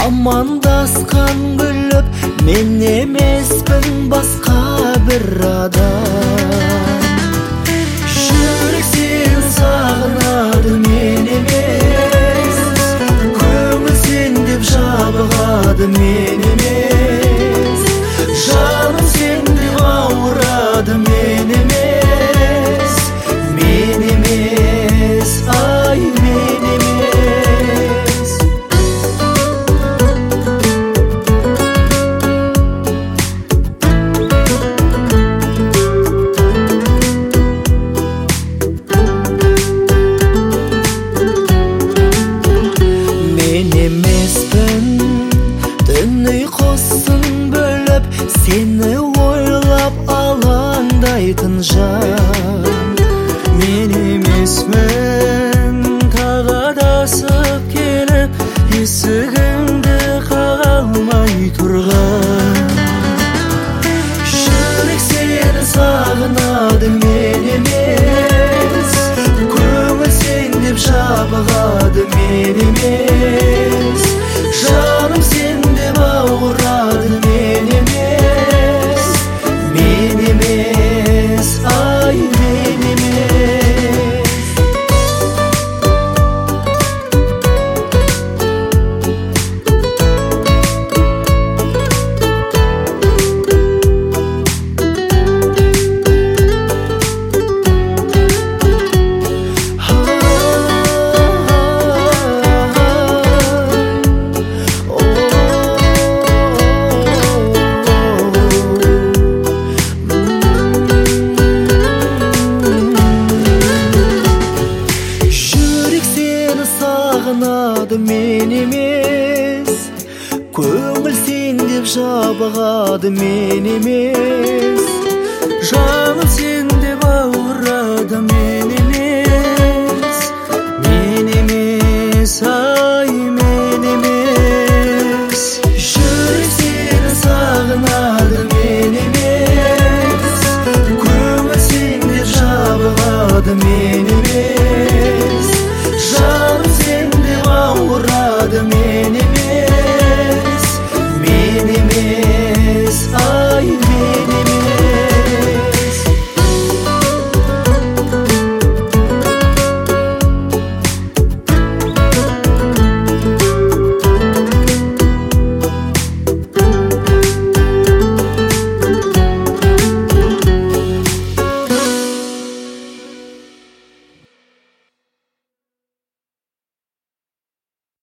амандасқан күліп, мен емеспін басқа бір адам. Жүрек сен сағынады, мен емес. Көңіл сен деп жабығады, мен емес. Жаным сен деп ауырады, мен емес. Мен емес, ай мен емес. Мен емеспін түн ұйқысын бөліп, сені ойлап алаңдайтын жан. Мен емеспін тағы адасып келіп, есігіңді қаға алмай тұрған. Жүрек сені сағынады, мен емес. Көңіл сен деп жабығады, мен емес. Жаным сен деп ауырады, мен емес. Мен емес, ай мен емес. Сағынады, мен емес. Көңіл сен деп жабығады, мен емес. Жаным сен деп ауырады,